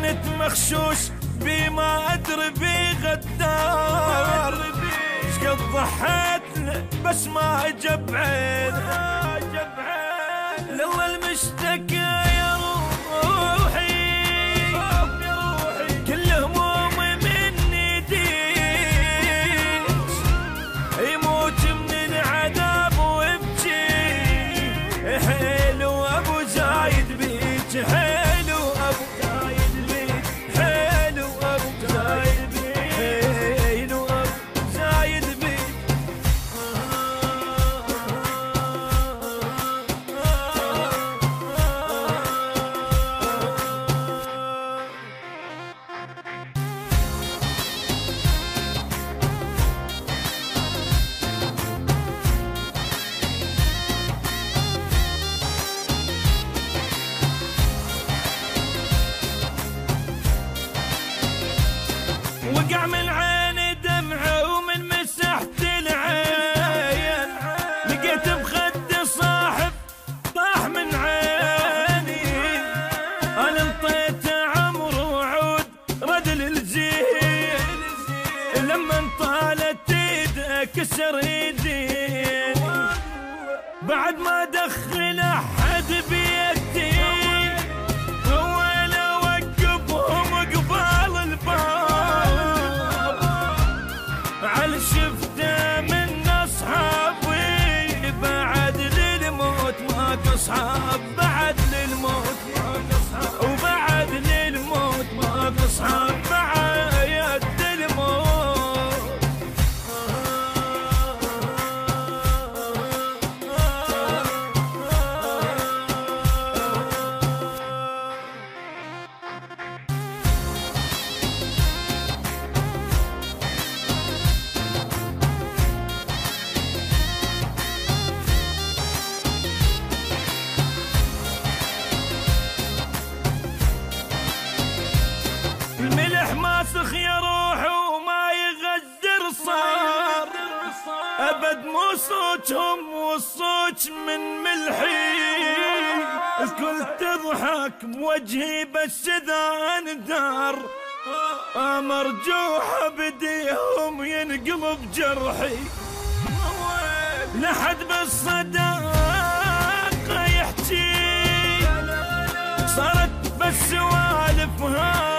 كنت مخشوش بما أدري بي غدار، شقد ضحيت له بس ما جاب عينه، لله المشتكى يا روحي كل همومي مني ديك، يموت من العذاب ويبكي حلو أبو زايد بيك، حلو أبو زايد بيك، حلو أبو زايد بيك، حلو أبو زايد بيك. وقع من عيني دمعة ومن مسحت العين، لقيت بخدي صاحب طاح من عيني، انا انطيت عمر وعود رد للزين، لما انطالت ايده كسر ايدي، بعد ما دخل احد بيدي وانا اوقفهم قبال الباب، على شفته من اصحابي بعد للموت ماكو اصحاب، بعد للموت ماكو اصحاب، وبعد للموت ماكو اصحاب بعد للموت. الملح ماسخ يا روحي وما يغدر صار، ابد مو صوتهم والصوت من ملحي، الكل تضحك بوجهي بس اذا اندار، مرجوحه بديهم ينقلب جرحي، لحد بالصداقه يحكي صارت بس سوالفها